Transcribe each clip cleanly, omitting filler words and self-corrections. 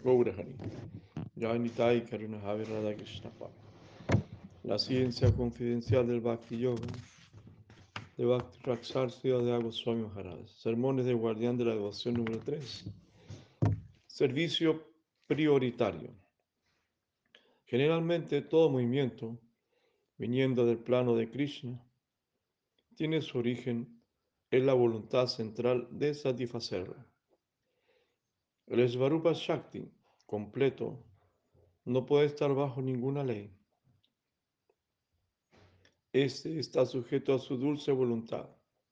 Gaurahani. Jai Nitai Karuna Hari Radha Krishna Pai. La ciencia confidencial del Bhakti Yoga de Bhakti Raksar Sridhar de Goswami Maharaj. Sermones del guardián de la devoción número 3. Servicio prioritario. Generalmente todo movimiento viniendo del plano de Krishna tiene su origen en la voluntad central de satisfacerlo. El Svarupa Shakti completo no puede estar bajo ninguna ley. Este está sujeto a su dulce voluntad.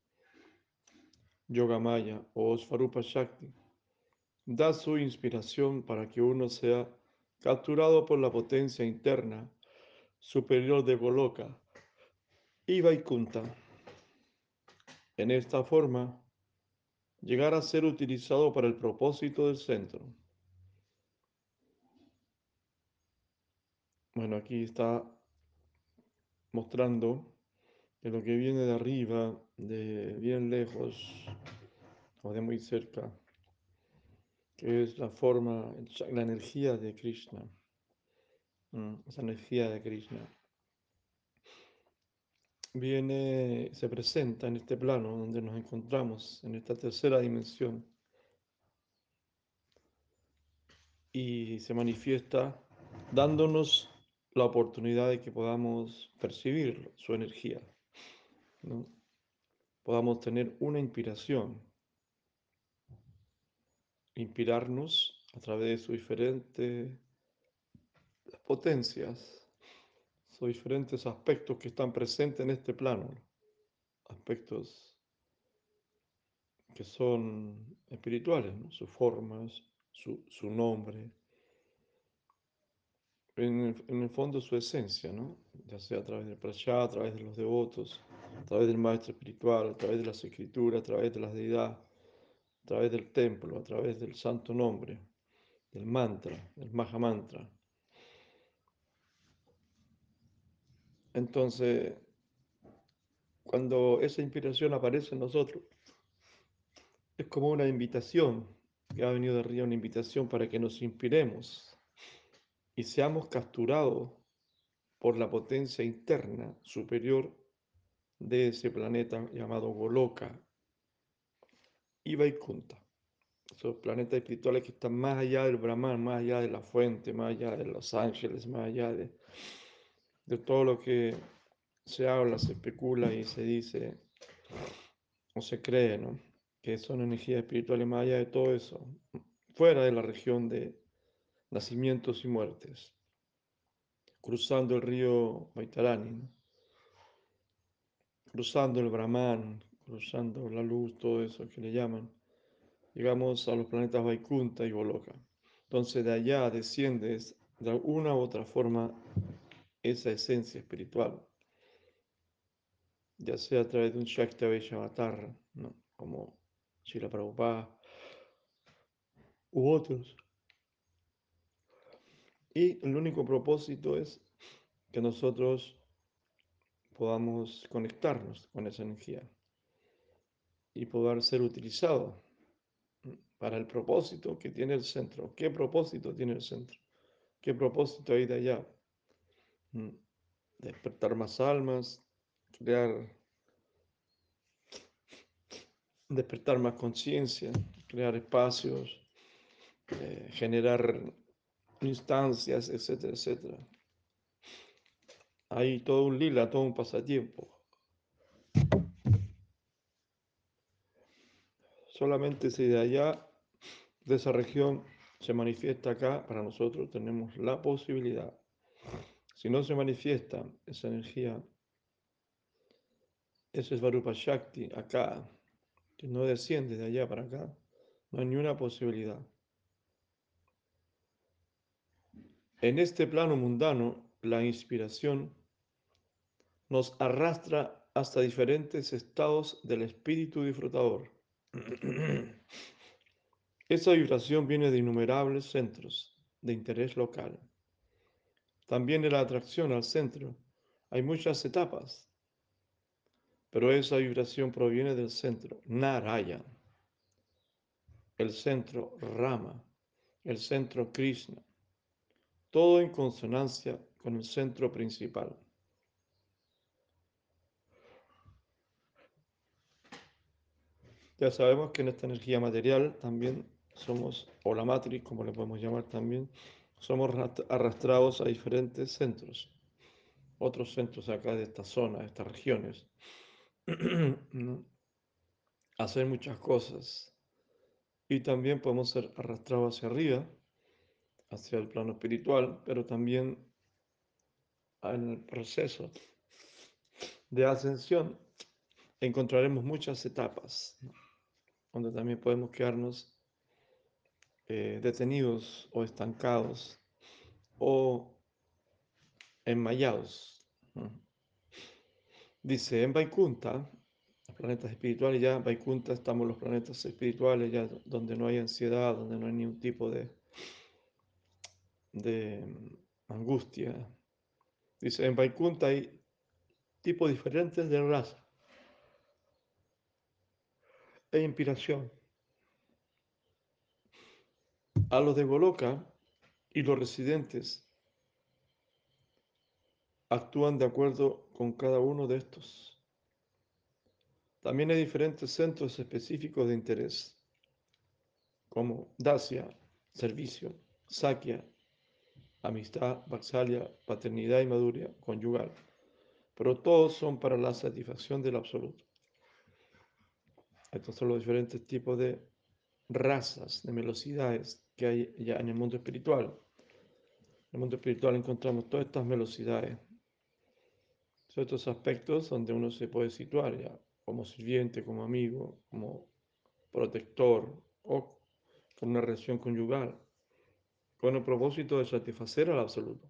Yogamaya o Svarupa Shakti da su inspiración para que uno sea capturado por la potencia interna superior de Goloka y Vaikunta. En esta forma, llegar a ser utilizado para el propósito del centro. Bueno, aquí está mostrando que lo que viene de arriba, de bien lejos o de muy cerca, que es la forma, la energía de Krishna, esa energía de Krishna, viene, se presenta en este plano donde nos encontramos, en esta tercera dimensión, y se manifiesta dándonos la oportunidad de que podamos percibir su energía, ¿no? Podamos tener una inspiración, inspirarnos a través de sus diferentes potencias, sus diferentes aspectos que están presentes en este plano, aspectos que son espirituales, ¿no? Sus formas, su nombre, en el fondo su esencia, ¿no? Ya sea a través del prajna, a través de los devotos, a través del maestro espiritual, a través de las escrituras, a través de las deidades, a través del templo, a través del santo nombre, del mantra, del Maha Mantra. Entonces, cuando esa inspiración aparece en nosotros, es como una invitación que ha venido de arriba, una invitación para que nos inspiremos y seamos capturados por la potencia interna superior de ese planeta llamado Goloka y Vaikunta. Esos planetas espirituales que están más allá del Brahman, más allá de la fuente, más allá de los ángeles, más allá de todo lo que se habla, se especula y se dice o se cree, ¿no? Que son energías espirituales más allá de todo eso, fuera de la región de nacimientos y muertes, cruzando el río Baitarani, ¿no? Cruzando el Brahman, cruzando la luz, todo eso que le llaman, llegamos a los planetas Vaikunta y Goloka. Entonces de allá desciende de una u otra forma esa esencia espiritual, ya sea a través de un Shakti Avatar, ¿no? Como Srila Prabhupada u otros. Y el único propósito es que nosotros podamos conectarnos con esa energía y poder ser utilizados para el propósito que tiene el centro. ¿Qué propósito tiene el centro? ¿Qué propósito hay de allá? Mm, Despertar más almas, crear, despertar más conciencia, crear espacios, generar instancias, etcétera, etcétera. Hay todo un lila, todo un pasatiempo. Solamente si de allá, de esa región, se manifiesta acá, para nosotros tenemos la posibilidad. Si no se manifiesta esa energía, ese Svarupa Shakti acá, que no desciende de allá para acá, no hay ni una posibilidad. En este plano mundano, la inspiración nos arrastra hasta diferentes estados del espíritu disfrutador. Esa vibración viene de innumerables centros de interés local. También en la atracción al centro hay muchas etapas, pero esa vibración proviene del centro, Narayana, el centro Rama, el centro Krishna, todo en consonancia con el centro principal. Ya sabemos que en esta energía material también somos, o la matrix, como le podemos llamar también, somos arrastrados a diferentes centros, otros centros acá de esta zona, de estas regiones, ¿no? Hacer muchas cosas. Y también podemos ser arrastrados hacia arriba, hacia el plano espiritual, pero también en el proceso de ascensión encontraremos muchas etapas, ¿no? Donde también podemos quedarnos detenidos o estancados o enmayados, ¿no? Dice, en Vaikunta, los planetas espirituales ya, Vaikunta estamos los planetas espirituales ya donde no hay ansiedad, donde no hay ningún tipo de angustia. Dice, en Vaikunta hay tipos diferentes de raza e inspiración. A los de Goloka y los residentes actúan de acuerdo con cada uno de estos. También hay diferentes centros específicos de interés, como Dacia, servicio, Sakya, amistad, Vatsalya, paternidad y madurez conyugal, pero todos son para la satisfacción del absoluto. Estos son los diferentes tipos de razas, de velocidades que hay ya en el mundo espiritual. En el mundo espiritual encontramos todas estas velocidades, todos estos aspectos donde uno se puede situar ya, como sirviente, como amigo, como protector o con una relación conyugal, con el propósito de satisfacer al absoluto.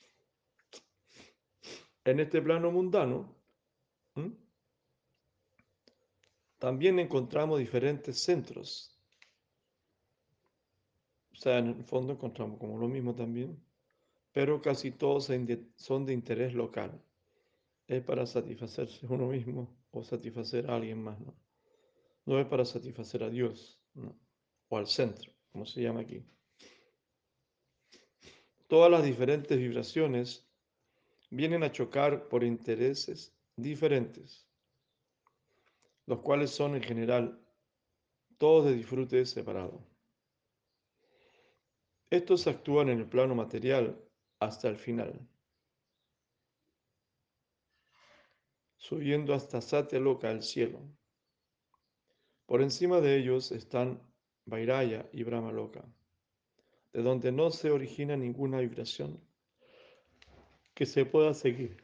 En este plano mundano, ¿m?, también encontramos diferentes centros. O sea, en el fondo encontramos como lo mismo también, pero casi todos son de interés local. Es para satisfacerse uno mismo o satisfacer a alguien más, ¿no? No es para satisfacer a Dios, ¿no? O al centro, como se llama aquí. Todas las diferentes vibraciones vienen a chocar por intereses diferentes, los cuales son en general todos de disfrute separado. Estos actúan en el plano material hasta el final, subiendo hasta Satyaloka, el cielo. Por encima de ellos están Vairaya y Brahmaloka, de donde no se origina ninguna vibración que se pueda seguir.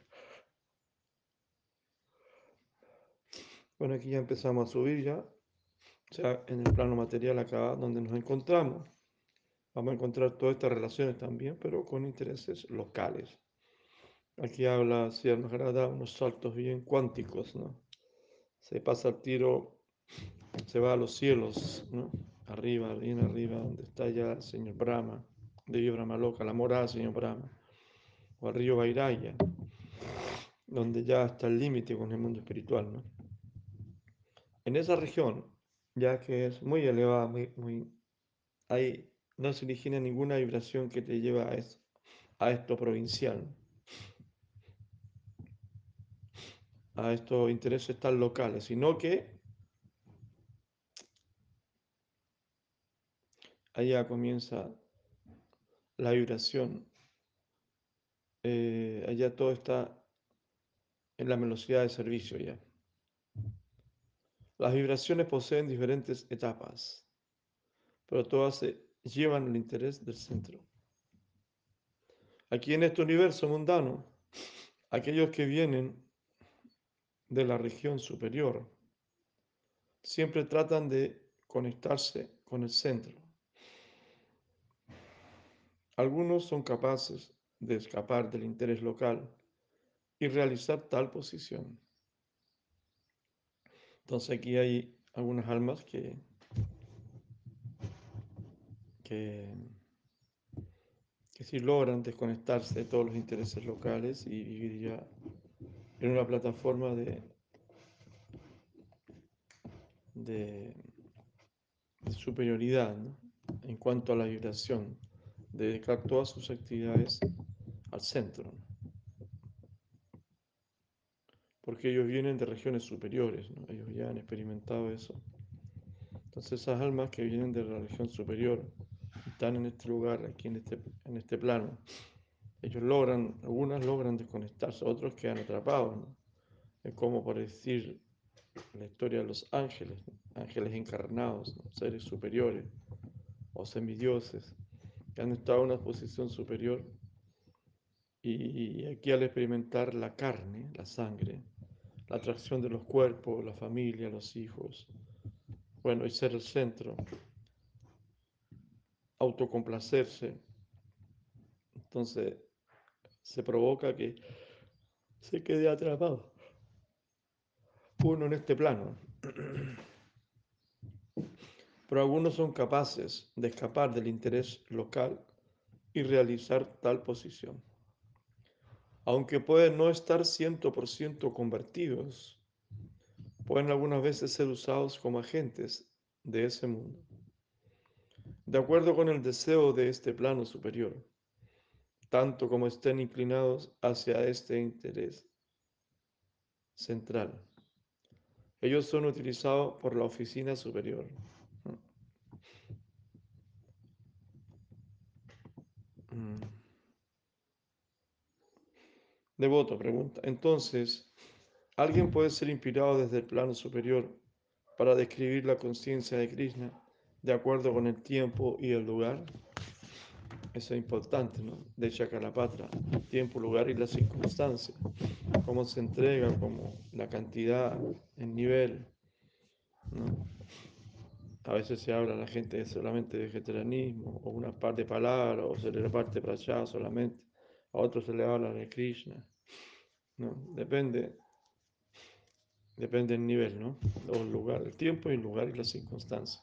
Bueno, aquí ya empezamos a subir ya, o sea, en el plano material acá donde nos encontramos. Vamos a encontrar todas estas relaciones también, pero con intereses locales. Aquí habla Siddhartha Maharaj, unos saltos bien cuánticos, ¿no? Se pasa al tiro, se va a los cielos, ¿no? Arriba, bien arriba, donde está ya el señor Brahma, Devi Brahmaloka, la morada del señor Brahma, o al río Vairaya, donde ya está el límite con el mundo espiritual, ¿no? En esa región, ya que es muy elevada, ahí no se origina ninguna vibración que te lleve a esto provincial, a estos intereses tan locales, sino que allá comienza la vibración, allá todo está en la velocidad de servicio ya. Las vibraciones poseen diferentes etapas, pero todas se llevan el interés del centro. Aquí en este universo mundano, aquellos que vienen de la región superior siempre tratan de conectarse con el centro. Algunos son capaces de escapar del interés local y realizar tal posición. Entonces aquí hay algunas almas que, que sí logran desconectarse de todos los intereses locales y vivir ya en una plataforma de superioridad, ¿no? en cuanto a la vibración, de dedicar todas sus actividades al centro, porque ellos vienen de regiones superiores, ¿no? Ellos ya han experimentado eso. Entonces esas almas que vienen de la región superior, están en este lugar, aquí en este plano, ellos logran, algunas logran desconectarse, otros quedan atrapados, ¿no? Es como por decir la historia de los ángeles, ¿no? Ángeles encarnados, ¿no? Seres superiores o semidioses, que han estado en una posición superior y aquí al experimentar la carne, la sangre, la atracción de los cuerpos, la familia, los hijos, bueno, y ser el centro, autocomplacerse, entonces se provoca que se quede atrapado uno en este plano. Pero algunos son capaces de escapar del interés local y realizar tal posición. Aunque pueden no estar 100% convertidos, pueden algunas veces ser usados como agentes de ese mundo, de acuerdo con el deseo de este plano superior, tanto como estén inclinados hacia este interés central. Ellos son utilizados por la oficina superior. Mm. Devoto pregunta, entonces, ¿alguien puede ser inspirado desde el plano superior para describir la conciencia de Krishna de acuerdo con el tiempo y el lugar? Eso es importante, ¿no? De Chakalapatra, el tiempo, lugar y la circunstancia. Cómo se entrega, como la cantidad, el nivel, ¿no? A veces se habla a la gente solamente de vegetarianismo, o una parte de palabras, o se le reparte para allá solamente. A otros se le habla de Krishna, ¿no? Depende del nivel, ¿no? O el lugar, el tiempo y el lugar y la circunstancia.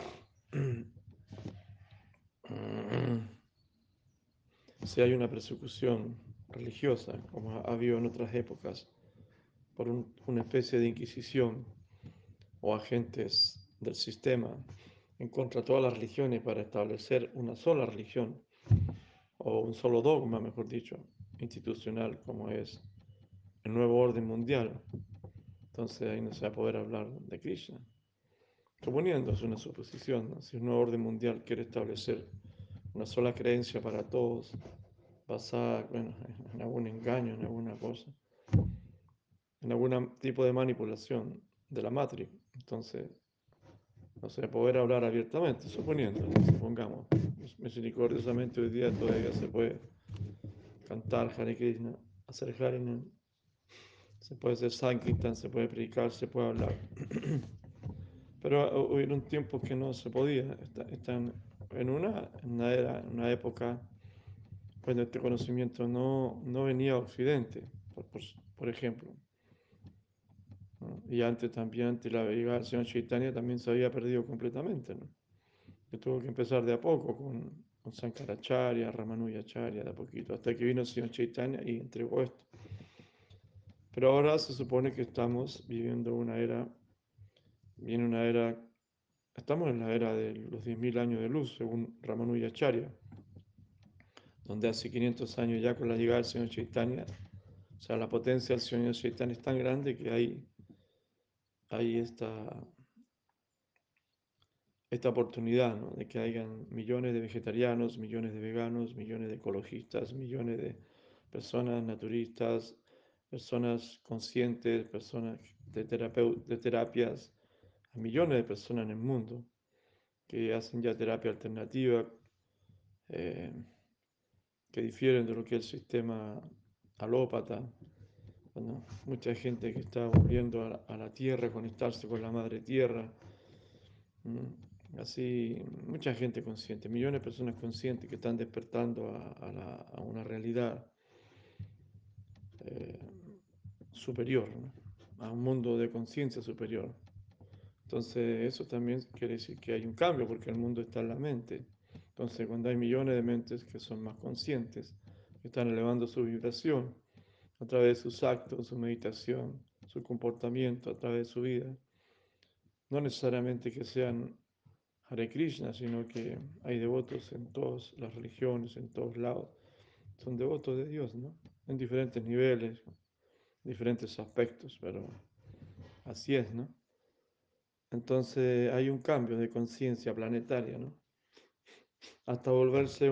Si hay una persecución religiosa, como ha habido en otras épocas, por una especie de inquisición o agentes del sistema en contra de todas las religiones para establecer una sola religión o un solo dogma, mejor dicho, institucional como es el nuevo orden mundial, entonces ahí no se va a poder hablar de Krishna. Suponiendo, es una suposición, ¿no? Si un nuevo orden mundial quiere establecer una sola creencia para todos, basada, bueno, en algún engaño, en alguna cosa, en algún tipo de manipulación de la matriz, entonces no se va a poder hablar abiertamente, suponiendo, supongamos, misericordiosamente hoy día todavía se puede cantar Hare Krishna, hacer Harinam, se puede hacer Sankirtan, se puede predicar, se puede hablar. Pero hubieron tiempos que no se podía. Están en una era, en una época cuando este conocimiento no venía a Occidente, por ejemplo. ¿No? Y antes también, antes la llegada del señor Chaitanya también se había perdido completamente, ¿no? Que tuvo que empezar de a poco con Sankaracharya, Ramanujacharya, de a poquito, hasta que vino el señor Chaitanya y entregó esto. Pero ahora se supone que estamos viviendo viene una era, estamos en la era de los 10.000 años de luz, según Ramanujacharya, donde hace 500 años ya con la llegada del señor Chaitanya, o sea, la potencia del señor Chaitanya es tan grande que hay esta oportunidad, ¿no? De que hayan millones de vegetarianos, millones de veganos, millones de ecologistas, millones de personas naturistas, personas conscientes, personas de terapias, millones de personas en el mundo que hacen ya terapia alternativa, eh, que difieren de lo que es el sistema alópata. Bueno, mucha gente que está volviendo a la tierra, a conectarse con la madre tierra. Así, mucha gente consciente, millones de personas conscientes que están despertando a una realidad eh, superior, ¿no? A un mundo de conciencia superior. Entonces, eso también quiere decir que hay un cambio, porque el mundo está en la mente. Entonces, cuando hay millones de mentes que son más conscientes, que están elevando su vibración a través de sus actos, su meditación, su comportamiento, a través de su vida, no necesariamente que sean Hare Krishna, sino que hay devotos en todas las religiones, en todos lados. Son devotos de Dios, ¿no? En diferentes niveles, diferentes aspectos, pero así es, ¿no? Entonces hay un cambio de conciencia planetaria, ¿no? Hasta volverse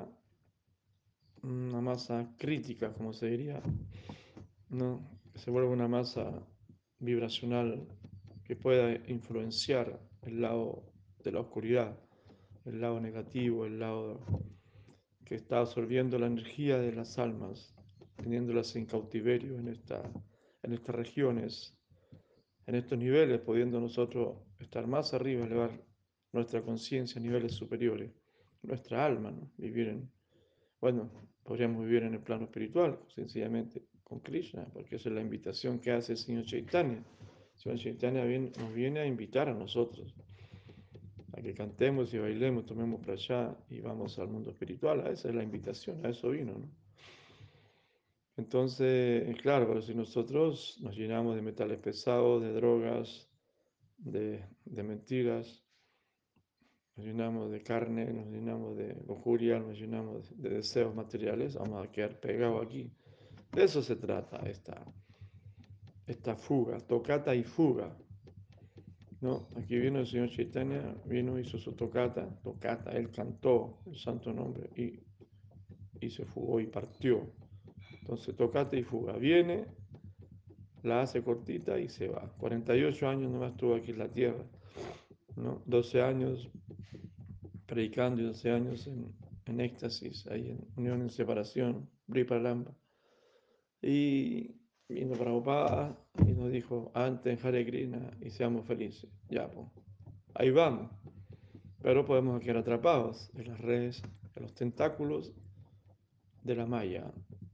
una masa crítica, como se diría, ¿no? Que se vuelve una masa vibracional que pueda influenciar el lado de la oscuridad, el lado negativo, el lado que está absorbiendo la energía de las almas, teniéndolas en cautiverio en estas regiones, en estos niveles, pudiendo nosotros estar más arriba, elevar nuestra conciencia a niveles superiores, nuestra alma, ¿no? Bueno, podríamos vivir en el plano espiritual, sencillamente con Krishna, porque esa es la invitación que hace el Señor Chaitanya. El Señor Chaitanya nos viene a invitar a nosotros a que cantemos y bailemos, tomemos prasad y vamos al mundo espiritual. Esa es la invitación, a eso vino, ¿no? Entonces, claro, pero si nosotros nos llenamos de metales pesados, de drogas, de mentiras, nos llenamos de carne, nos llenamos de lujuria, nos llenamos de deseos materiales, vamos a quedar pegados aquí. De eso se trata esta fuga, tocata y fuga, ¿no? Aquí vino el señor Chaitanya, vino, hizo su tocata, él cantó el santo nombre y se fugó y partió. Entonces, tocata y fuga. Viene, la hace cortita y se va. 48 años nomás estuvo aquí en la tierra, ¿no? 12 años predicando y 12 años en éxtasis, ahí en unión en separación, Briparamba. Y vino Prabhupada y nos dijo, antes Hare Krishna y seamos felices. Ya, pues, ahí vamos. Pero podemos quedar atrapados en las redes, en los tentáculos de la maya,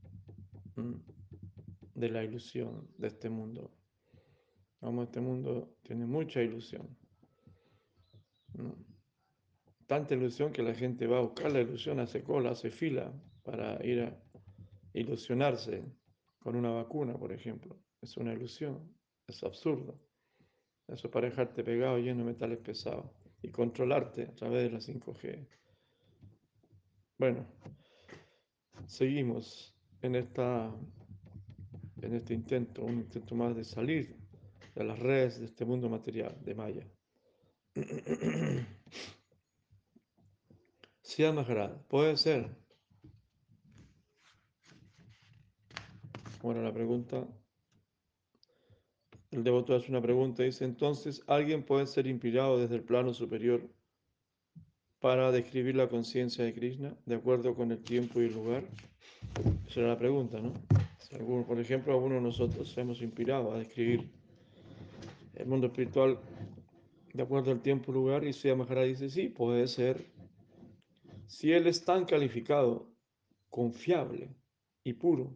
de la ilusión de este mundo. Vamos, este mundo tiene mucha ilusión, ¿no? Tanta ilusión que la gente va a buscar la ilusión, hace cola, hace fila para ir a ilusionarse con una vacuna, por ejemplo. Es una ilusión, es absurdo. Eso para dejarte pegado lleno de metales pesados y controlarte a través de la 5G. Bueno, seguimos en este intento, un intento más de salir de las redes de este mundo material, de Maya. Sia Maharaj, puede ser. Bueno, la pregunta, el devoto hace una pregunta, dice, entonces, ¿alguien puede ser inspirado desde el plano superior para describir la conciencia de Krishna de acuerdo con el tiempo y el lugar? Esa era la pregunta, ¿no? Si por ejemplo, alguno de nosotros hemos inspirado a describir el mundo espiritual de acuerdo al tiempo y lugar, y Sri Maharaj dice, sí, puede ser. Si él es tan calificado, confiable y puro,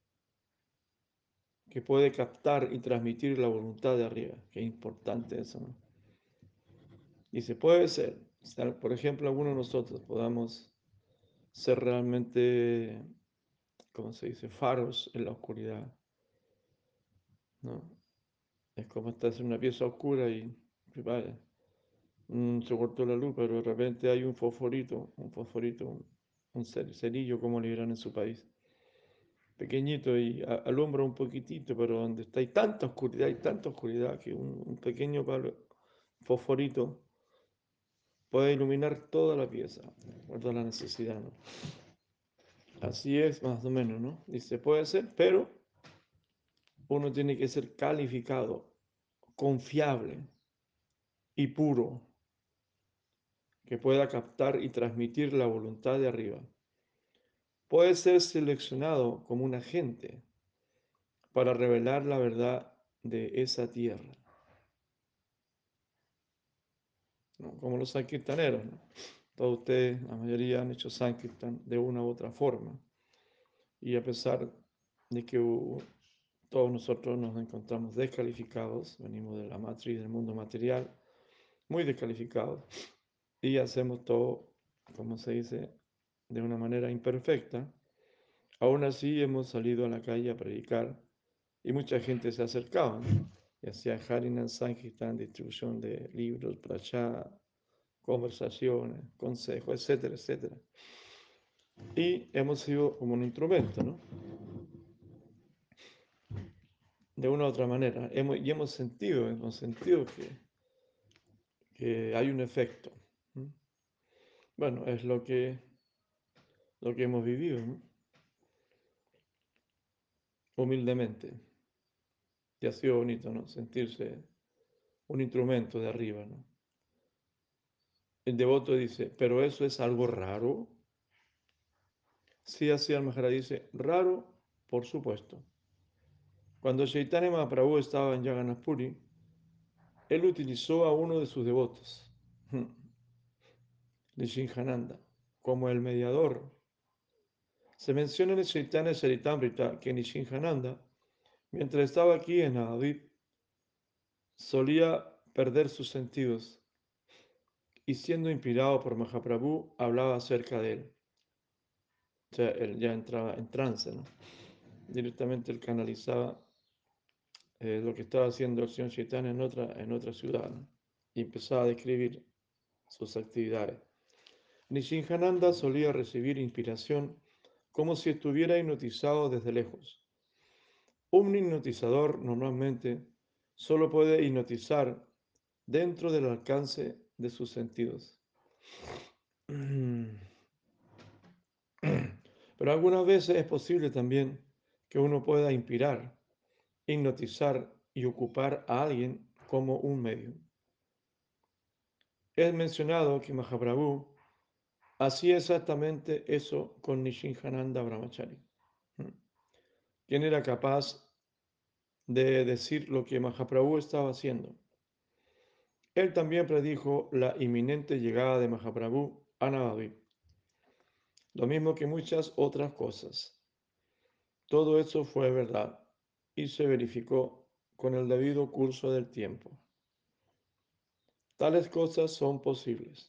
que puede captar y transmitir la voluntad de arriba. Qué importante eso, ¿no? Dice, puede ser. Por ejemplo, alguno de nosotros podamos ser realmente, ¿cómo se dice?, faros en la oscuridad, ¿no? Es como estás en una pieza oscura y vaya, se cortó la luz, pero de repente hay un fosforito, cerillo, como le dirán en su país, pequeñito y alumbra un poquitito, pero donde está hay tanta oscuridad que un pequeño fosforito puede iluminar toda la pieza, por toda la necesidad, ¿no? Así es, más o menos, ¿no? Dice, puede ser, pero uno tiene que ser calificado, confiable y puro, que pueda captar y transmitir la voluntad de arriba. Puede ser seleccionado como un agente para revelar la verdad de esa tierra, ¿no? Como los sankirtaneros, ¿no? Todos ustedes, la mayoría han hecho sankirtan de una u otra forma. Y a pesar de que todos nosotros nos encontramos descalificados, venimos de la matriz del mundo material, muy descalificados, y hacemos todo, como se dice, de una manera imperfecta. Aún así hemos salido a la calle a predicar y mucha gente se ha acercado, ¿no? Y hacía Harinan Sankirtan, distribución de libros, prachá, conversaciones, consejos, etcétera, etcétera. Y hemos sido como un instrumento, ¿no? De una u otra manera. Y hemos sentido que hay un efecto. ¿No? Bueno, es lo que hemos vivido, ¿no? Humildemente. Y ha sido bonito, ¿no? Sentirse un instrumento de arriba, ¿no? El devoto dice, pero eso es algo raro. Sí, así el Maharaj dice, raro, por supuesto. Cuando Chaitanya Mahaprabhu estaba en Jagannath Puri, él utilizó a uno de sus devotos, Nishinjananda, como el mediador. Se menciona en el Chaitanya Charitamrita que Nishinjananda, mientras estaba aquí en Navadvip, solía perder sus sentidos y siendo inspirado por Mahaprabhu, hablaba acerca de él. O sea, él ya entraba en trance, ¿no? Directamente él canalizaba lo que estaba haciendo el señor Chaitanya en otra ciudad, ¿no? Y empezaba a describir sus actividades. Nishinjananda solía recibir inspiración como si estuviera hipnotizado desde lejos. Un hipnotizador normalmente solo puede hipnotizar dentro del alcance de sus sentidos. Pero algunas veces es posible también que uno pueda inspirar, hipnotizar y ocupar a alguien como un medio. Es mencionado que Mahaprabhu hacía exactamente eso con Nishinjananda Brahmachari, quien era capaz de decir lo que Mahaprabhu estaba haciendo. Él también predijo la inminente llegada de Mahaprabhu a Navadvip, lo mismo que muchas otras cosas. Todo eso fue verdad y se verificó con el debido curso del tiempo. Tales cosas son posibles.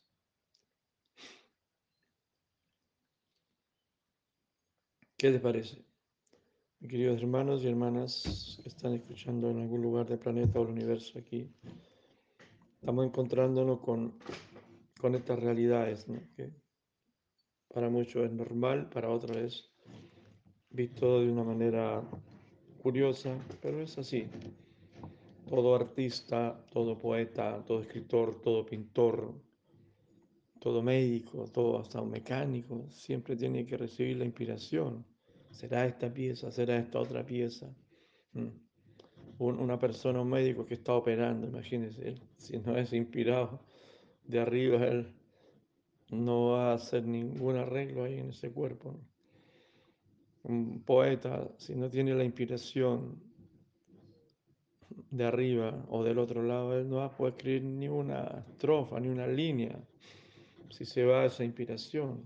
¿Qué les parece? Mis queridos hermanos y hermanas que están escuchando en algún lugar del planeta o del universo aquí, estamos encontrándonos con estas realidades, ¿no? Que para muchos es normal, para otros es visto de una manera curiosa, pero es así. Todo artista, todo poeta, todo escritor, todo pintor, todo médico, todo hasta un mecánico, siempre tiene que recibir la inspiración. ¿Será esta pieza? ¿Será esta otra pieza? Mm. Una persona, un médico que está operando, imagínense, él, si no es inspirado de arriba, él no va a hacer ningún arreglo ahí en ese cuerpo, ¿no? Un poeta, si no tiene la inspiración de arriba o del otro lado, él no va a poder escribir ni una estrofa, ni una línea, si se va a esa inspiración.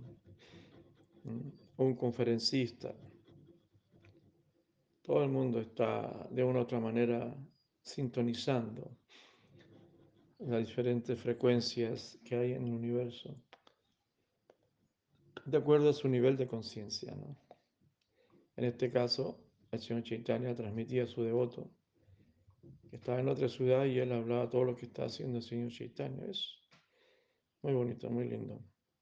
Un conferencista, todo el mundo está de una u otra manera sintonizando las diferentes frecuencias que hay en el universo, de acuerdo a su nivel de conciencia, ¿no? En este caso, el señor Chaitanya transmitía a su devoto que estaba en otra ciudad y él hablaba todo lo que está haciendo el señor Chaitanya. Es muy bonito, muy lindo.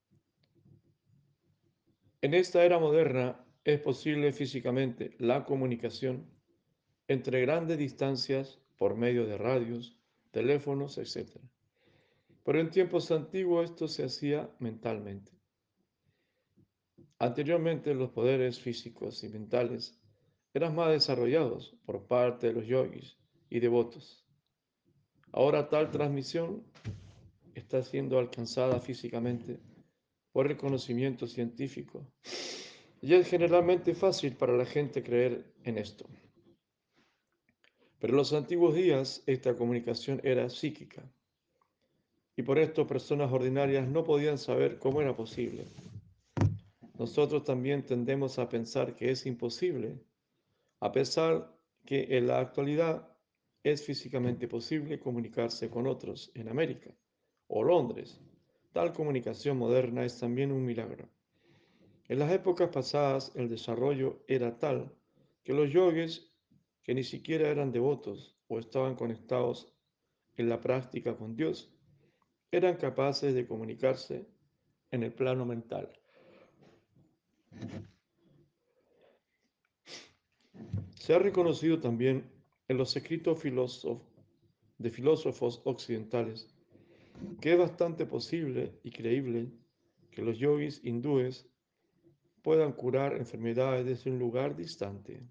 En esta era moderna es posible físicamente la comunicación entre grandes distancias por medio de radios, teléfonos, etc. Pero en tiempos antiguos esto se hacía mentalmente. Anteriormente los poderes físicos y mentales eran más desarrollados por parte de los yogis y devotos. Ahora tal transmisión está siendo alcanzada físicamente por el conocimiento científico y es generalmente fácil para la gente creer en esto. Pero en los antiguos días esta comunicación era psíquica y por esto personas ordinarias no podían saber cómo era posible. Nosotros también tendemos a pensar que es imposible, a pesar que en la actualidad es físicamente posible comunicarse con otros en América o Londres. Tal comunicación moderna es también un milagro. En las épocas pasadas el desarrollo era tal que los yogis, que ni siquiera eran devotos o estaban conectados en la práctica con Dios, eran capaces de comunicarse en el plano mental. Se ha reconocido también en los escritos de filósofos occidentales que es bastante posible y creíble que los yogis hindúes puedan curar enfermedades desde un lugar distante.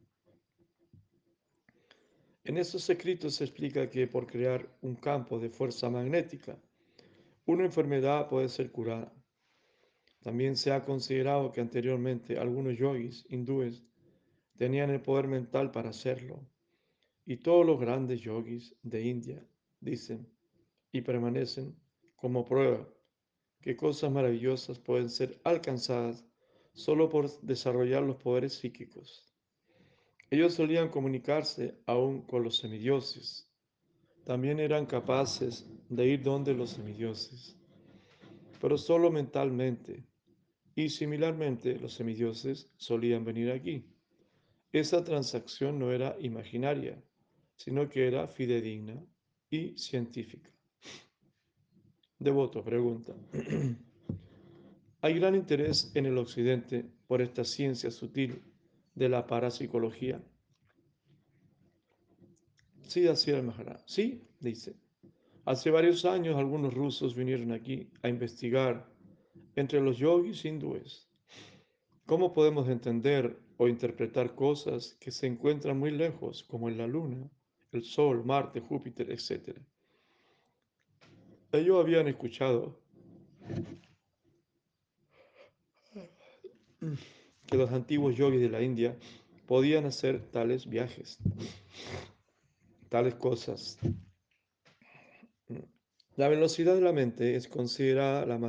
En esos escritos se explica que por crear un campo de fuerza magnética, una enfermedad puede ser curada. También se ha considerado que anteriormente algunos yogis hindúes tenían el poder mental para hacerlo, y todos los grandes yogis de India dicen y permanecen como prueba que cosas maravillosas pueden ser alcanzadas solo por desarrollar los poderes psíquicos. Ellos solían comunicarse aún con los semidioses. También eran capaces de ir donde los semidioses, pero solo mentalmente. Y similarmente, los semidioses solían venir aquí. Esa transacción no era imaginaria, sino que era fidedigna y científica. Devoto pregunta. Hay gran interés en el occidente por esta ciencia sutil de la parapsicología. Sí, así el Maharaj. Sí, dice. Hace varios años algunos rusos vinieron aquí a investigar entre los yogis hindúes cómo podemos entender o interpretar cosas que se encuentran muy lejos, como en la Luna, el Sol, Marte, Júpiter, etc. Ellos habían escuchado que los antiguos yogis de la India podían hacer tales viajes, tales cosas. La velocidad de la mente es considerada la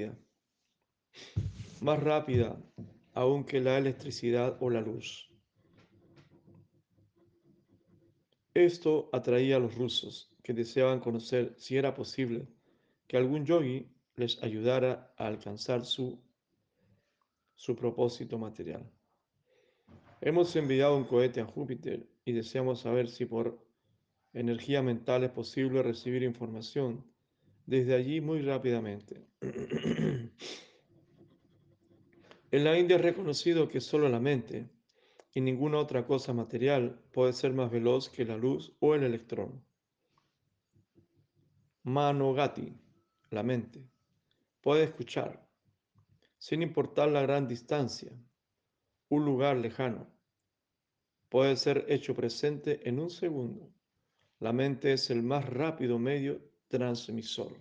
más rápida aún que la electricidad o la luz. Esto atraía a los rusos, que deseaban conocer si era posible que algún yogi les ayudara a alcanzar su propósito material. Hemos enviado un cohete a Júpiter y deseamos saber si por energía mental es posible recibir información desde allí muy rápidamente. En la India es reconocido que solo la mente y ninguna otra cosa material puede ser más veloz que la luz o el electrón. Manogati, la mente, puede escuchar, sin importar la gran distancia, un lugar lejano. Puede ser hecho presente en un segundo. La mente es el más rápido medio transmisor.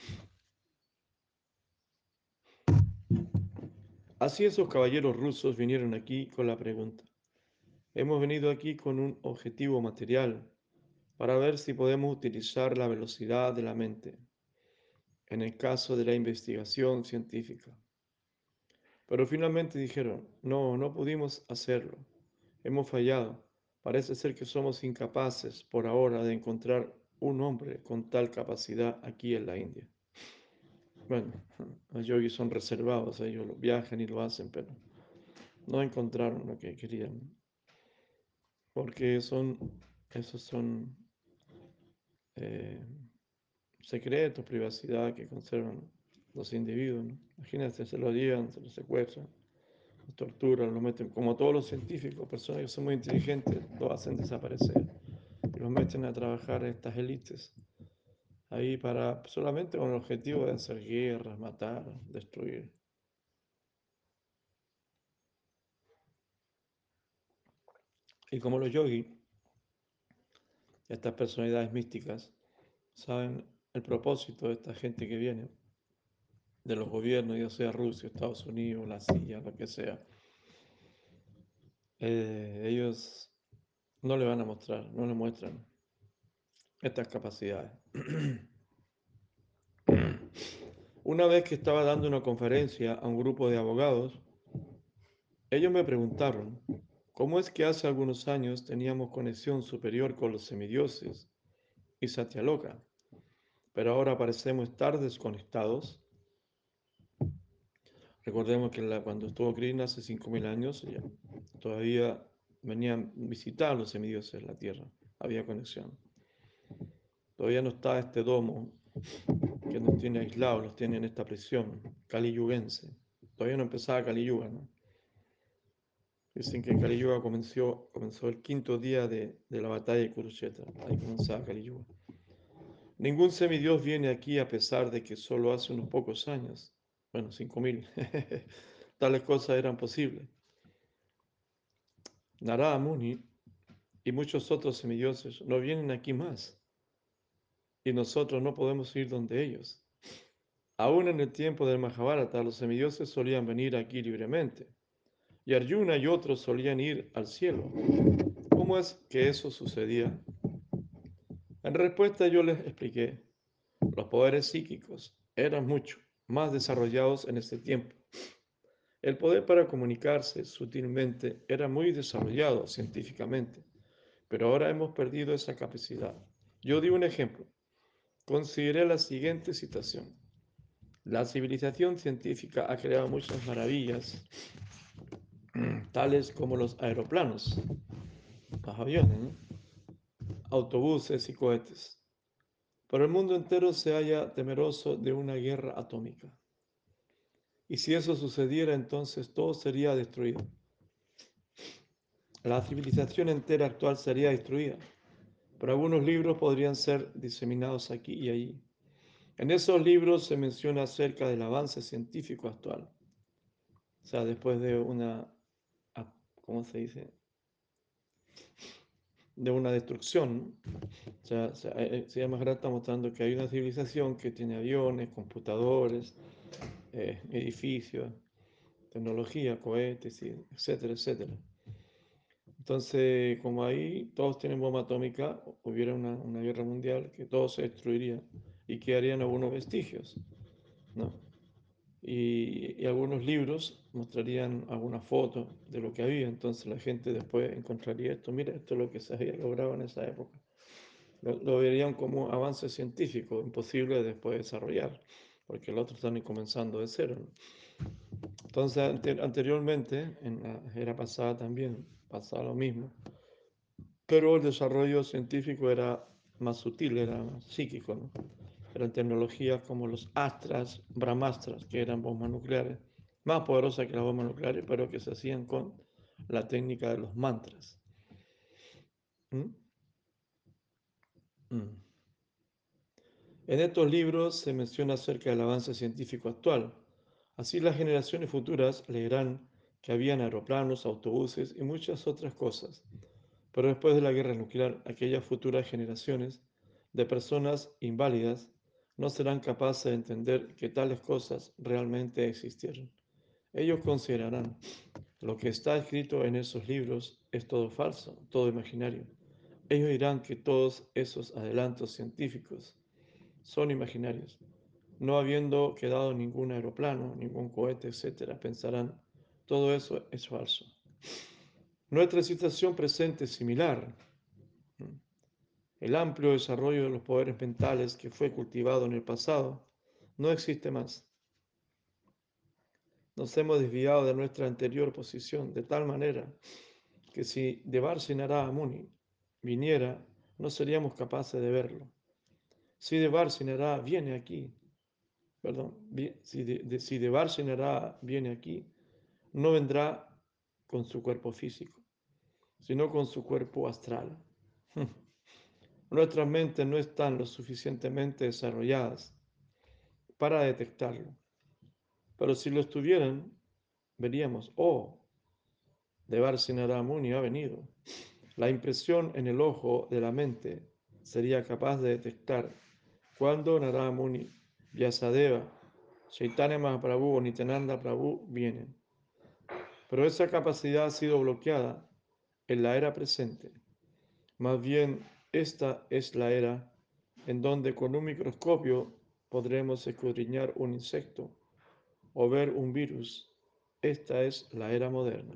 Así esos caballeros rusos vinieron aquí con la pregunta. Hemos venido aquí con un objetivo material para ver si podemos utilizar la velocidad de la mente en el caso de la investigación científica. Pero finalmente dijeron, no, no pudimos hacerlo. Hemos fallado. Parece ser que somos incapaces por ahora de encontrar un hombre con tal capacidad aquí en la India. Bueno, los yogis son reservados, ellos lo viajan y lo hacen, pero no encontraron lo que querían. Porque esos son eh, secretos, privacidad que conservan los individuos, ¿no? Imagínate, se lo llevan, se lo secuestran, los torturan, los meten, como todos los científicos, personas que son muy inteligentes, lo hacen desaparecer y los meten a trabajar en estas élites ahí para solamente con el objetivo de hacer guerras, matar, destruir. Y como los yogis, estas personalidades místicas, saben el propósito de esta gente que viene, de los gobiernos, ya sea Rusia, Estados Unidos, la CIA, lo que sea, ellos no le van a mostrar, no le muestran estas capacidades. Una vez que estaba dando una conferencia a un grupo de abogados, ellos me preguntaron, ¿cómo es que hace algunos años teníamos conexión superior con los semidioses y Satyaloka, pero ahora parecemos estar desconectados? Recordemos que cuando estuvo Krishna hace 5.000 años, ya, todavía venían a visitar a los semidioses en la Tierra, había conexión. Todavía no está este domo que nos tiene aislados, los tiene en esta prisión caliyugense. Todavía no empezaba Kali Yuga, ¿no? Dicen que Kali Yuga comenzó el quinto día de la batalla de Kurukshetra. Ahí comenzaba Kali Yuga. Ningún semidios viene aquí a pesar de que solo hace unos pocos años, bueno, 5000, tales cosas eran posibles. Narada Muni y muchos otros semidioses no vienen aquí más y nosotros no podemos ir donde ellos. Aún en el tiempo del Mahabharata, los semidioses solían venir aquí libremente y Arjuna y otros solían ir al cielo. ¿Cómo es que eso sucedía? En respuesta yo les expliqué, los poderes psíquicos eran mucho más desarrollados en ese tiempo. El poder para comunicarse sutilmente era muy desarrollado científicamente, pero ahora hemos perdido esa capacidad. Yo di un ejemplo. Consideré la siguiente situación. La civilización científica ha creado muchas maravillas, tales como los aeroplanos, los aviones, ¿no? Autobuses y cohetes. Pero el mundo entero se halla temeroso de una guerra atómica. Y si eso sucediera, entonces todo sería destruido. La civilización entera actual sería destruida, pero algunos libros podrían ser diseminados aquí y allí. En esos libros se menciona acerca del avance científico actual. O sea, después de una, ¿cómo se dice? De una destrucción. O sea, se Maharaj está mostrando que hay una civilización que tiene aviones, computadores, edificios, tecnología, cohetes, etcétera, etcétera. Entonces, como ahí todos tienen bomba atómica, hubiera una guerra mundial, que todo se destruiría y quedarían algunos vestigios, ¿no? Y algunos libros mostrarían alguna foto de lo que había, entonces la gente después encontraría esto, mira, esto es lo que se había logrado en esa época. Lo verían como avance científico, imposible de después desarrollar, porque el otro están comenzando de cero, ¿no? Entonces, anteriormente, en la era pasada también, pasaba lo mismo, pero el desarrollo científico era más sutil, era más psíquico, ¿no? Eran tecnologías como los astras, brahmastras, que eran bombas nucleares, más poderosas que las bombas nucleares, pero que se hacían con la técnica de los mantras. ¿Mm? Mm. En estos libros se menciona acerca del avance científico actual. Así las generaciones futuras leerán que habían aeroplanos, autobuses y muchas otras cosas. Pero después de la guerra nuclear, aquellas futuras generaciones de personas inválidas no serán capaces de entender que tales cosas realmente existieron. Ellos considerarán, lo que está escrito en esos libros es todo falso, todo imaginario. Ellos dirán que todos esos adelantos científicos son imaginarios. No habiendo quedado ningún aeroplano, ningún cohete, etc., pensarán, todo eso es falso. Nuestra situación presente es similar. El amplio desarrollo de los poderes mentales que fue cultivado en el pasado no existe más. Nos hemos desviado de nuestra anterior posición de tal manera que si Devarsi Narada Muni viniera, no seríamos capaces de verlo. Si Devarsi Narada viene aquí, perdón, si Devarsi Narada viene aquí, no vendrá con su cuerpo físico, sino con su cuerpo astral. Nuestras mentes no están lo suficientemente desarrolladas para detectarlo. Pero si lo estuvieran, veríamos, oh, Devarsi Narada Muni ha venido. La impresión en el ojo de la mente sería capaz de detectar cuando Narada Muni, Vyasadeva, Chaitanya Mahaprabhu o Nityananda Prabhu vienen. Pero esa capacidad ha sido bloqueada en la era presente. Más bien, esta es la era en donde con un microscopio podremos escudriñar un insecto o ver un virus. Esta es la era moderna.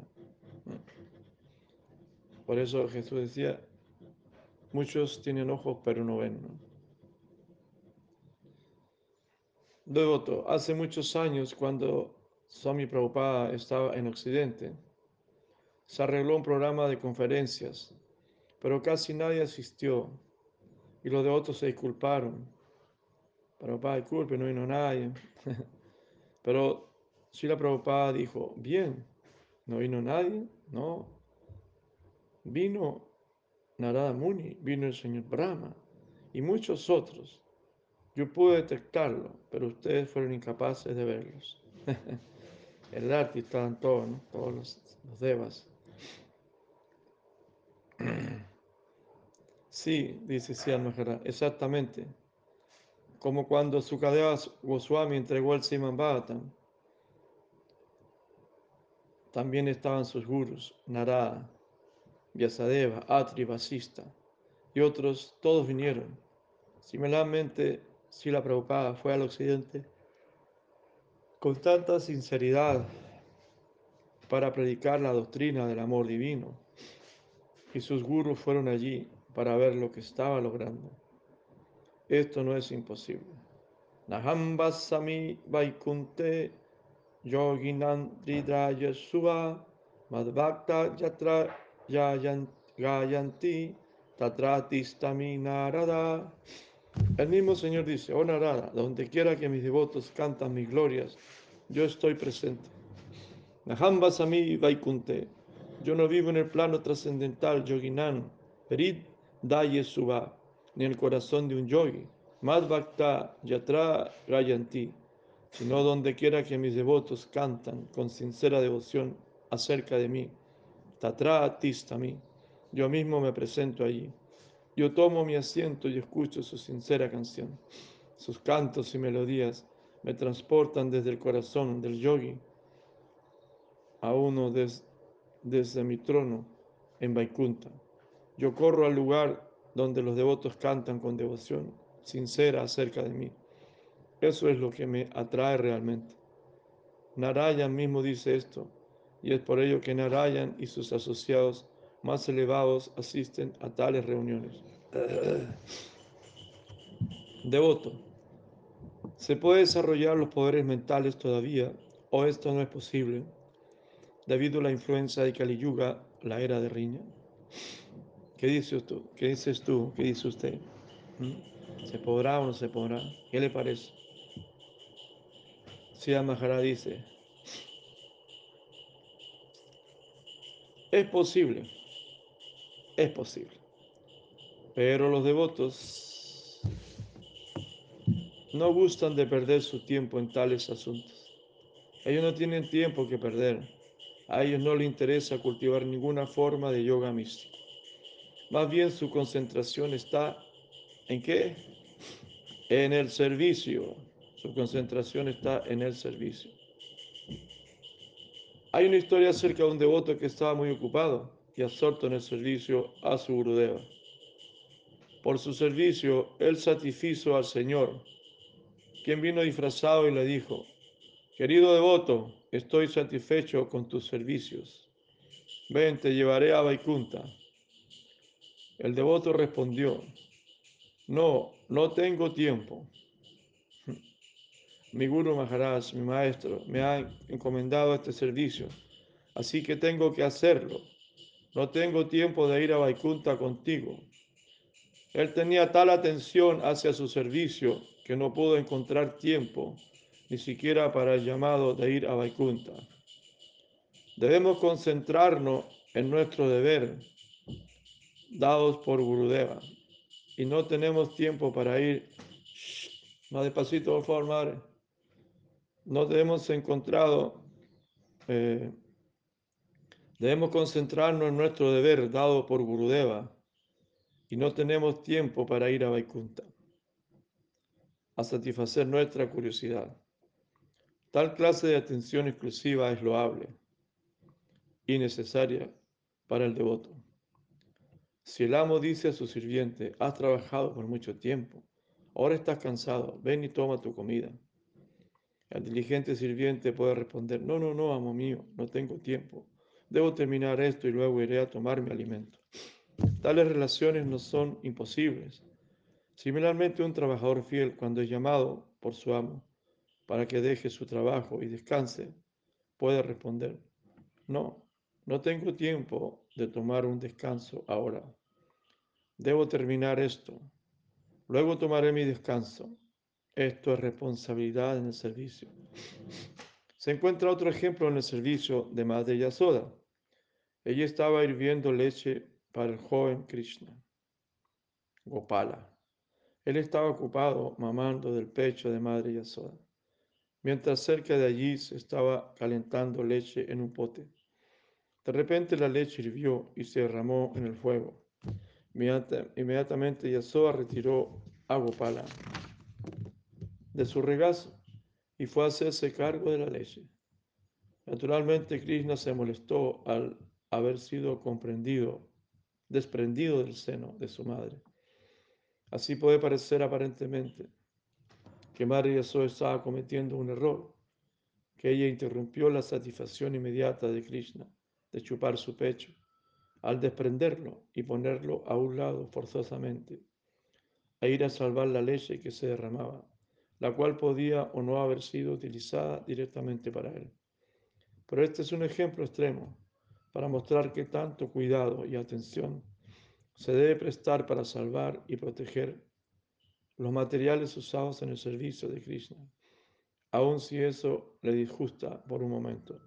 Por eso Jesús decía, muchos tienen ojos pero no ven, ¿no? Devoto, hace muchos años cuando Swami Prabhupada estaba en Occidente, se arregló un programa de conferencias, pero casi nadie asistió y los devotos se disculparon. Prabhupada, disculpe, no vino nadie. Pero Srila Prabhupada dijo, bien, no vino nadie, no, vino Narada Muni, vino el señor Brahma y muchos otros. Yo pude detectarlo, pero ustedes fueron incapaces de verlos. El arte estaban todos, ¿no? Todos los devas. Sí, dice Siddhartha Maharaj, exactamente. Como cuando Sukadeva Goswami entregó el Srimad Bhagavatam, también estaban sus gurus, Narada, Vyasadeva, Atri, Vasista y otros, todos vinieron. Similarmente, Srila Prabhupada fue al occidente con tanta sinceridad para predicar la doctrina del amor divino, y sus gurus fueron allí para ver lo que estaba logrando. Esto no es imposible. Naham vasami vaikunte yoginan dridraya suva madhvakta yatra gayanti tatratistami narada. El mismo Señor dice, oh Narada, donde quiera que mis devotos cantan mis glorias, yo estoy presente. Naham vasami vaikunte. Yo no vivo en el plano trascendental, yoginan, perit daye suva, ni en el corazón de un yogi, madhvakta yatra gayanti, sino donde quiera que mis devotos cantan con sincera devoción acerca de mí, tatra atistami, yo mismo me presento allí. Yo tomo mi asiento y escucho su sincera canción. Sus cantos y melodías me transportan desde el corazón del yogi a uno desde mi trono en Vaikunta. Yo corro al lugar donde los devotos cantan con devoción sincera acerca de mí. Eso es lo que me atrae realmente. Narayan mismo dice esto, y es por ello que Narayan y sus asociados más elevados asisten a tales reuniones. Devoto. ¿Se puede desarrollar los poderes mentales todavía o esto no es posible debido a la influencia de Kali Yuga, la era de Riña? ¿Qué dices tú? ¿Qué dices tú? ¿Qué dice usted? ¿Se podrá o no se podrá? ¿Qué le parece? Siddha Maharaj dice, es posible, pero los devotos no gustan de perder su tiempo en tales asuntos. Ellos no tienen tiempo que perder. A ellos no les interesa cultivar ninguna forma de yoga místico. Más bien su concentración está ¿en qué? En el servicio. Su concentración está en el servicio. Hay una historia acerca de un devoto que estaba muy ocupado y absorto en el servicio a su Gurudeva. Por su servicio, él satisfizo al Señor, quien vino disfrazado y le dijo, querido devoto, estoy satisfecho con tus servicios. Ven, te llevaré a Vaikunta. El devoto respondió, no, no tengo tiempo. Mi Guru Maharaj, mi maestro, me ha encomendado este servicio, así que tengo que hacerlo. No tengo tiempo de ir a Vaikunta contigo. Él tenía tal atención hacia su servicio que no pudo encontrar tiempo ni siquiera para el llamado de ir a Vaikunta. Debemos concentrarnos en nuestro deber dados por Gurudeva y no tenemos tiempo para ir. Más despacito, por favor, madre. Nos hemos encontrado, eh, debemos concentrarnos en nuestro deber dado por Gurudeva y no tenemos tiempo para ir a Vaikunta a satisfacer nuestra curiosidad. Tal clase de atención exclusiva es loable y necesaria para el devoto. Si el amo dice a su sirviente, has trabajado por mucho tiempo, ahora estás cansado, ven y toma tu comida. El diligente sirviente puede responder, no, no, no, amo mío, no tengo tiempo. Debo terminar esto y luego iré a tomar mi alimento. Tales relaciones no son imposibles. Similarmente, un trabajador fiel, cuando es llamado por su amo para que deje su trabajo y descanse, puede responder, no, no tengo tiempo de tomar un descanso ahora. Debo terminar esto. Luego tomaré mi descanso. Esto es responsabilidad en el servicio. Se encuentra otro ejemplo en el servicio de Madre Yasoda. Ella estaba hirviendo leche para el joven Krishna, Gopala. Él estaba ocupado mamando del pecho de Madre Yasoda, mientras cerca de allí se estaba calentando leche en un pote. De repente la leche hirvió y se derramó en el fuego. Inmediatamente Yasoda retiró a Gopala de su regazo y fue a hacerse cargo de la leche. Naturalmente, Krishna se molestó al haber sido desprendido del seno de su madre. Así puede parecer aparentemente que Madre Yasoda estaba cometiendo un error, que ella interrumpió la satisfacción inmediata de Krishna de chupar su pecho, al desprenderlo y ponerlo a un lado forzosamente, e ir a salvar la leche que se derramaba, la cual podía o no haber sido utilizada directamente para él. Pero este es un ejemplo extremo para mostrar que tanto cuidado y atención se debe prestar para salvar y proteger los materiales usados en el servicio de Krishna, aun si eso le disgusta por un momento.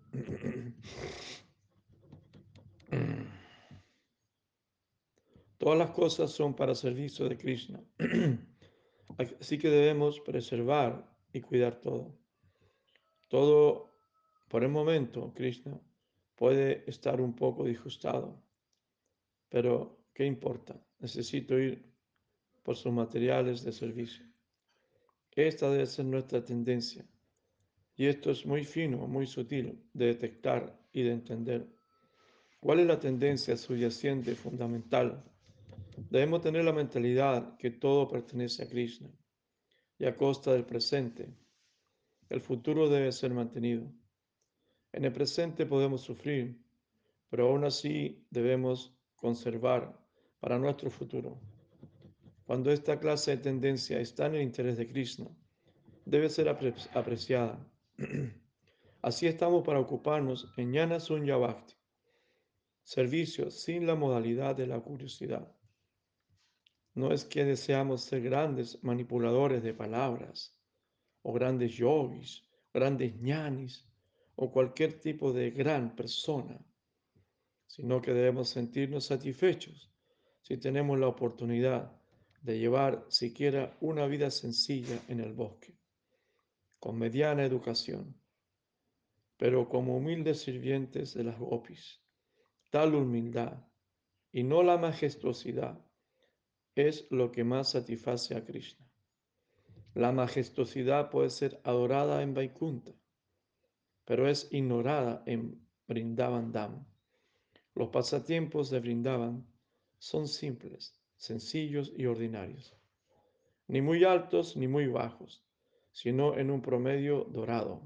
Todas las cosas son para servicio de Krishna, así que debemos preservar y cuidar todo. Todo, por el momento, Krishna puede estar un poco disgustado, pero ¿qué importa? Necesito ir por sus materiales de servicio. Esta debe ser nuestra tendencia, y esto es muy fino, muy sutil de detectar y de entender. ¿Cuál es la tendencia subyacente fundamental? Debemos tener la mentalidad que todo pertenece a Krishna y a costa del presente. El futuro debe ser mantenido. En el presente podemos sufrir, pero aún así debemos conservar para nuestro futuro. Cuando esta clase de tendencia está en el interés de Krishna, debe ser apreciada. Así estamos para ocuparnos en Jnana Sunya Bhakti, servicio sin la modalidad de la curiosidad. No es que deseamos ser grandes manipuladores de palabras, o grandes yogis, grandes ñanis, o cualquier tipo de gran persona, sino que debemos sentirnos satisfechos si tenemos la oportunidad de llevar siquiera una vida sencilla en el bosque, con mediana educación, pero como humildes sirvientes de las gopis. Tal humildad y no la majestuosidad es lo que más satisface a Krishna. La majestuosidad puede ser adorada en Vaikunta, pero es ignorada en Vrindavan Dham. Los pasatiempos de Vrindavan son simples, sencillos y ordinarios, ni muy altos ni muy bajos, sino en un promedio dorado.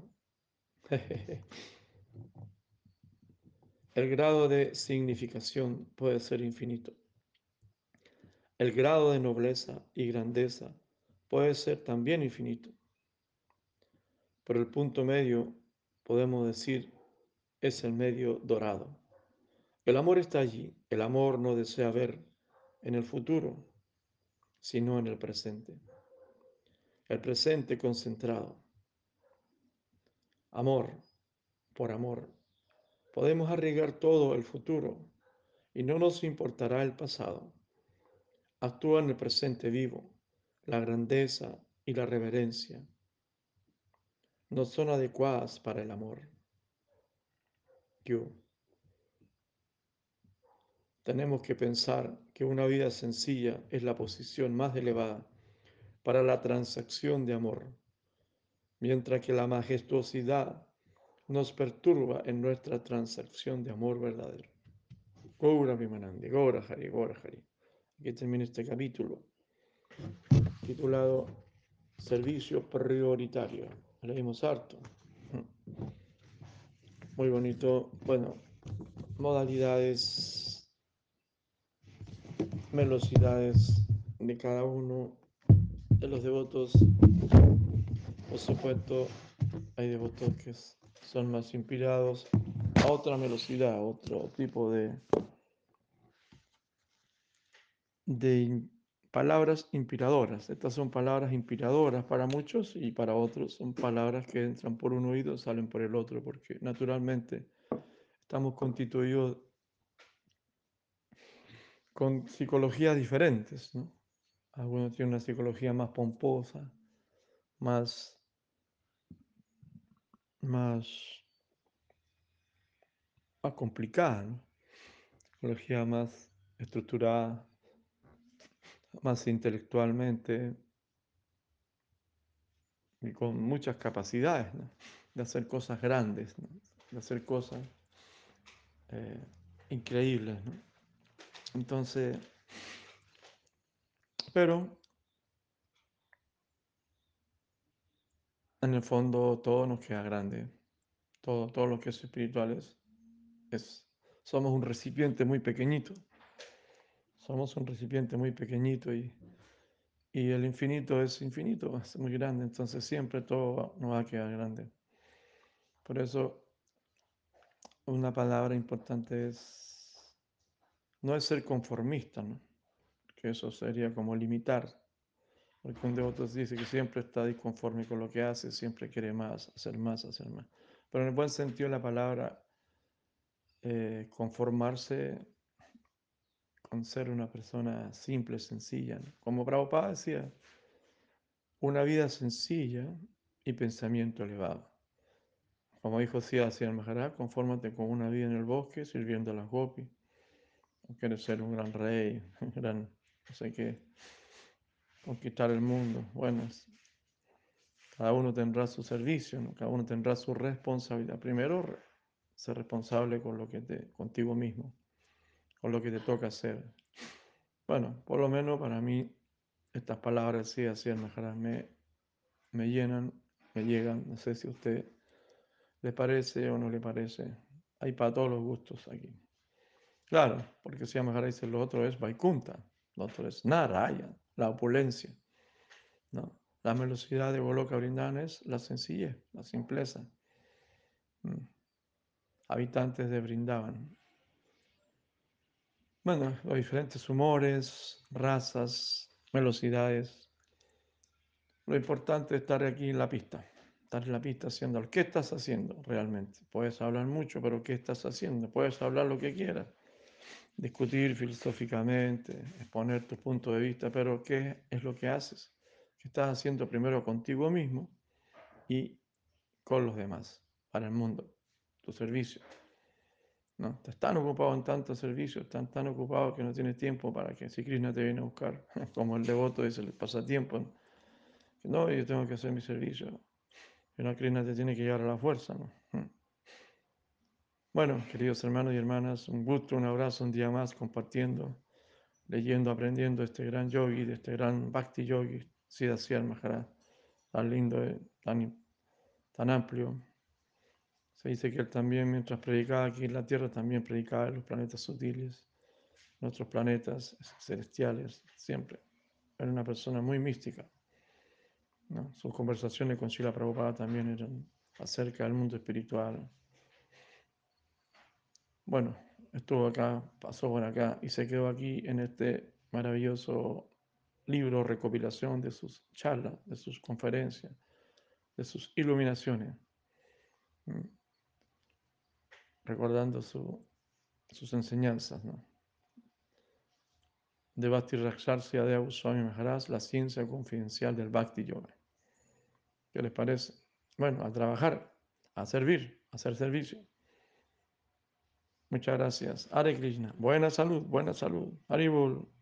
El grado de significación puede ser infinito. El grado de nobleza y grandeza puede ser también infinito. Pero el punto medio, podemos decir, es el medio dorado. El amor está allí. El amor no desea ver en el futuro, sino en el presente. El presente concentrado. Amor por amor. Podemos arriesgar todo el futuro y no nos importará el pasado. Actúa en el presente vivo. La grandeza y la reverencia no son adecuadas para el amor. Yo. Tenemos que pensar que una vida sencilla es la posición más elevada para la transacción de amor, mientras que la majestuosidad nos perturba en nuestra transacción de amor verdadero. Gaura Vimanandi, Gaura Hari, Gaura Hari. Aquí termina este capítulo titulado Servicio Prioritario. Leímos harto. Muy bonito. Bueno, modalidades, velocidades de cada uno de los devotos. Por supuesto, hay devotos que son más inspirados a otra velocidad, a otro tipo de palabras inspiradoras. Estas son palabras inspiradoras para muchos y para otros son palabras que entran por un oído y salen por el otro, porque naturalmente estamos constituidos con psicologías diferentes, ¿no? Algunos tienen una psicología más pomposa, más, más, más complicada, ¿no? Psicología más estructurada, más intelectualmente y con muchas capacidades, ¿no? De hacer cosas grandes, ¿no? De hacer cosas eh, increíbles, ¿no? Entonces, pero en el fondo todo nos queda grande, todo lo que es espiritual es, somos un recipiente muy pequeñito, somos un recipiente muy pequeñito y el infinito es infinito, es muy grande, entonces siempre todo nos va a quedar grande. Por eso una palabra importante no es ser conformista, ¿no? Que eso sería como limitar, porque un devoto dice que siempre está disconforme con lo que hace, siempre quiere más, hacer más, hacer más. Pero en el buen sentido de la palabra, conformarse con ser una persona simple, sencilla, ¿no? Como Prabhupada decía, una vida sencilla y pensamiento elevado. Como dijo Siddhartha Maharaj, confórmate con una vida en el bosque sirviendo a las gopis. No quieres ser un gran rey, un gran, no sé qué, conquistar el mundo. Bueno, cada uno tendrá su servicio, ¿no? Cada uno tendrá su responsabilidad. Primero, ser responsable con lo que contigo mismo, con lo que te toca hacer. Bueno, por lo menos para mí, estas palabras sí, así el Maharaj me llenan, me llegan. No sé si a usted le parece o no le parece. Hay para todos los gustos aquí. Claro, porque si Maharaj dice lo otro es Vaikunta, lo otro es Narayana, la opulencia, ¿no? La velocidad de Goloka Vrindavan es la sencillez, la simpleza. Mm. Habitantes de Vrindavan. Bueno, los diferentes humores, razas, velocidades. Lo importante es estar aquí en la pista. Estar en la pista haciendo algo. ¿Qué estás haciendo realmente? Puedes hablar mucho, pero ¿qué estás haciendo? Puedes hablar lo que quieras, discutir filosóficamente, exponer tu punto de vista, pero ¿qué es lo que haces? ¿Qué estás haciendo primero contigo mismo y con los demás, para el mundo, tu servicio? No, estás tan ocupado en tantos servicios, tan ocupado que no tienes tiempo para que si Krishna te viene a buscar, como el devoto es el pasatiempo, ¿no? No, yo tengo que hacer mi servicio, pero Krishna te tiene que llevar a la fuerza, ¿no? Bueno, queridos hermanos y hermanas, un gusto, un abrazo, un día más compartiendo, leyendo, aprendiendo este gran yogi, de este gran bhakti yogi, Siddhartha Maharaj, tan lindo, tan amplio. Se dice que él también, mientras predicaba aquí en la tierra, también predicaba en los planetas sutiles, nuestros planetas celestiales, siempre. Era una persona muy mística, ¿no? Sus conversaciones con Srila Prabhupada también eran acerca del mundo espiritual. Bueno, estuvo acá, pasó por acá y se quedó aquí en este maravilloso libro, recopilación de sus charlas, de sus conferencias, de sus iluminaciones, recordando sus enseñanzas, ¿no? De Bhakti Raksharsia de Swami Maharaj, la ciencia confidencial del Bhakti Yoga. ¿Qué les parece? Bueno, a trabajar, a servir, a hacer servicio. Muchas gracias. Hare Krishna. Buena salud, buena salud. Haribol.